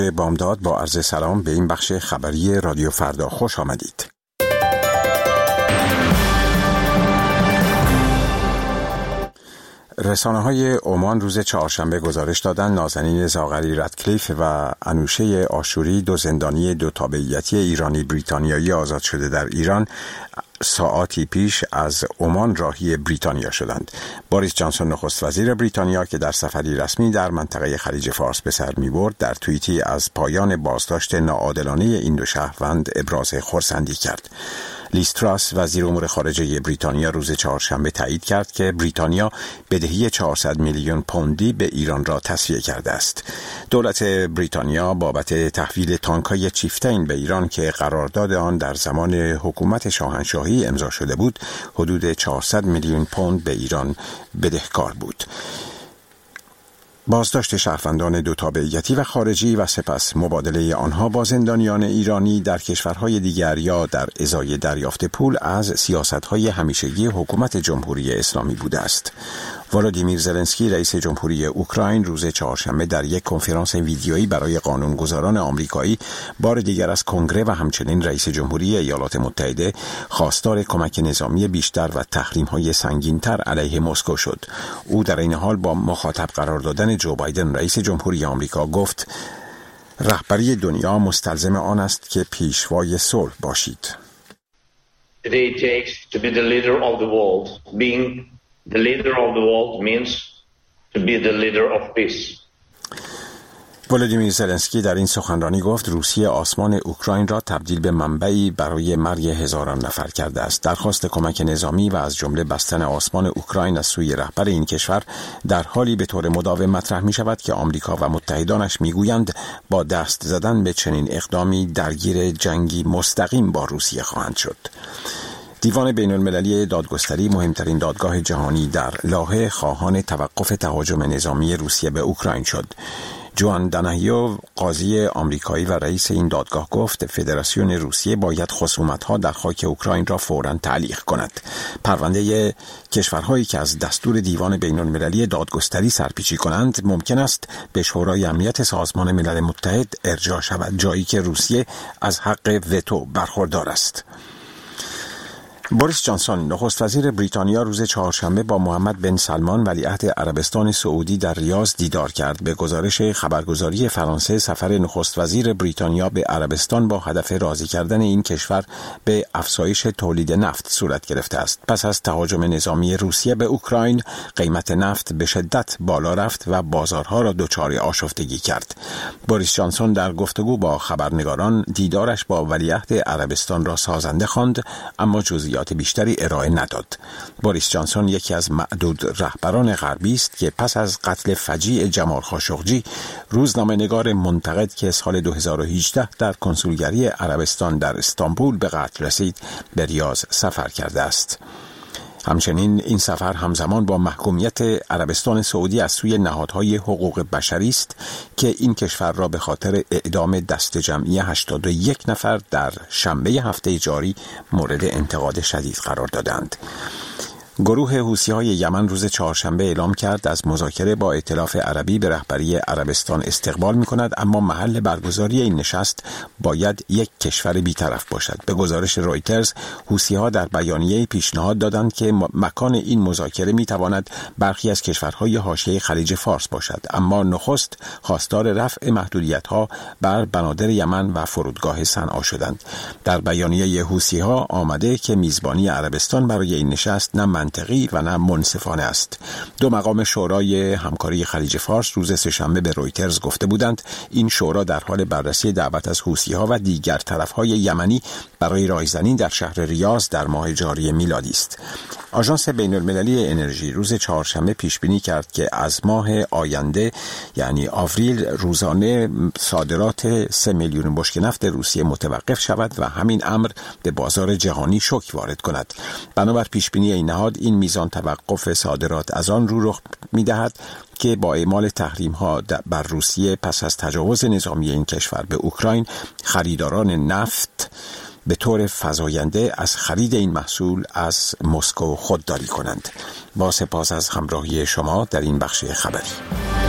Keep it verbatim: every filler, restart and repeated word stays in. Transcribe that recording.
بامداد با عرض سلام به این بخش خبری رادیو فردا خوش آمدید. رسانه‌های عمان روز چهارشنبه گزارش دادند نازنین زاغری رادکلیف و انوشه آشوری، دو زندانی دو تابعیتی ایرانی بریتانیایی آزاد شده در ایران، ساعاتی پیش از عمان راهی بریتانیا شدند. بوریس جانسون نخست وزیر بریتانیا که در سفری رسمی در منطقه خلیج فارس به سر می‌برد، در توییتی از پایان بازداشت ناعادلانه این دو شهروند ابراز خرسندی کرد. لیز تراس وزیر امور خارجه بریتانیا روز چهارشنبه تایید کرد که بریتانیا بدهی چهارصد میلیون پوندی به ایران را تسویه کرده است. دولت بریتانیا بابت تحویل تانک‌های چیفتین به ایران که قرارداد آن در زمان حکومت شاهنشاهی امضا شده بود، حدود چهارصد میلیون پوند به ایران بدهکار بود. بازداشت شهروندان دو تابعیتی و خارجی و سپس مبادله آنها با زندانیان ایرانی در کشورهای دیگر یا در ازای دریافت پول از سیاست‌های همیشگی حکومت جمهوری اسلامی بوده است. ولودیمیر زلنسکی رئیس جمهوری اوکراین روز چهارشنبه در یک کنفرانس ویدیویی برای قانونگذاران آمریکایی بار دیگر از کنگره و همچنین رئیس جمهوری ایالات متحده خواستار کمک نظامی بیشتر و تحریم‌های سنگین‌تر علیه مسکو شد. او در این حال با مخاطب قرار دادن جو بایدن رئیس جمهوری آمریکا گفت رهبری دنیا مستلزم آن است که پیشوای صلح باشید. Today it takes to be the leader of the world. Being the leader of the world means to be the leader of peace. ولودیمیر زلنسکی در این سخنرانی گفت روسیه آسمان اوکراین را تبدیل به منبعی برای مرگ هزاران نفر کرده است. درخواست کمک نظامی و از جمله بستن آسمان اوکراین از سوی رهبر این کشور در حالی به طور مداوم مطرح می شود که آمریکا و متحدانش می گویند با دست زدن به چنین اقدامی درگیر جنگی مستقیم با روسیه خواهند شد. دیوان بین المللی دادگستری، مهمترین دادگاه جهانی در لاهه، خواهان توقف تهاجم نظامی روسیه به اوکراین شد. جوان داناهیو، قاضی آمریکایی و رئیس این دادگاه، گفت فدراسیون روسیه باید خصومت‌ها در خاک اوکراین را فوراً تعلیق کند. پرونده کشورهایی که از دستور دیوان بین المللی دادگستری سرپیچی کنند ممکن است به شورای امنیت سازمان ملل متحد ارجاع شود، جایی که روسیه از حق وتو برخوردار است. بوریس جانسون نخست وزیر بریتانیا روز چهارشنبه با محمد بن سلمان ولیعهد عربستان سعودی در ریاض دیدار کرد. به گزارش خبرگزاری فرانسه، سفر نخست وزیر بریتانیا به عربستان با هدف راضی کردن این کشور به افزایش تولید نفت صورت گرفته است. پس از تهاجم نظامی روسیه به اوکراین، قیمت نفت به شدت بالا رفت و بازارها را دچار آشفتگی کرد. بوریس جانسون در گفتگو با خبرنگاران دیدارش با ولیعهد عربستان را سازنده خواند، اما جزئیات بیشتری ارائه نداد. بوریس جانسون یکی از معدود رهبران غربی است که پس از قتل فجیع جمال خاشقجی، روزنامه‌نگار منتقد که سال دو هزار و هجده در کنسولگری عربستان در استانبول به قتل رسید، به ریاض سفر کرده است. همچنین این سفر همزمان با محکومیت عربستان سعودی از سوی نهادهای حقوق بشری است که این کشور را به خاطر اعدام دست جمعی هشتاد و یک نفر در شنبه هفته جاری مورد انتقاد شدید قرار دادند. گروه حوثی‌های یمن روز چهارشنبه اعلام کرد از مذاکره با ائتلاف عربی به رهبری عربستان استقبال می‌کند، اما محل برگزاری این نشست باید یک کشور بی‌طرف باشد. به گزارش رویترز، حوثی‌ها در بیانیه‌ای پیشنهاد دادند که مکان این مذاکره می‌تواند برخی از کشورهای حاشیه خلیج فارس باشد، اما نخست خواستار رفع محدودیت‌ها بر بنادر یمن و فرودگاه صنعا شدند. در بیانیه حوثی‌ها آمده که میزبانی عربستان برای این نشست نه منطقی و نه منصفانه است. دو مقام شورای همکاری خلیج فارس روز سه‌شنبه به رویترز گفته بودند این شورا در حال بررسی دعوت از حوثی‌ها و دیگر طرف‌های یمنی برای رایزنی در شهر ریاض در ماه جاری میلادی است. آژانس بین‌المللی انرژی روز چهارشنبه پیش بینی کرد که از ماه آینده یعنی آوریل روزانه صادرات سه میلیون بشکه نفت روسیه متوقف شود و همین امر به بازار جهانی شوک وارد کند. بنابر پیش بینی این نهاد این میزان توقف صادرات از آن رو رخ می‌دهد که با اعمال تحریم‌ها بر روسیه پس از تجاوز نظامی این کشور به اوکراین، خریداران نفت به طور فزاینده از خرید این محصول از مسکو خودداری کنند. با سپاس از همراهی شما در این بخش خبری.